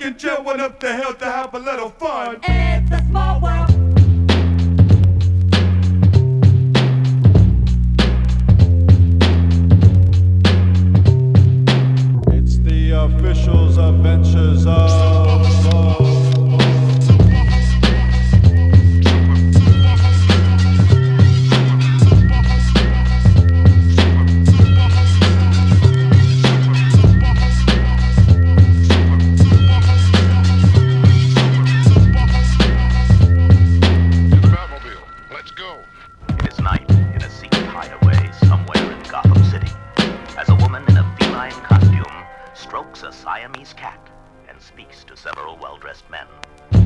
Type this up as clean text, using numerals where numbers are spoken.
and Jill went up the hill to have a little fun. It's a small world. It's the officials' adventures of... A Siamese cat and speaks to several well-dressed men.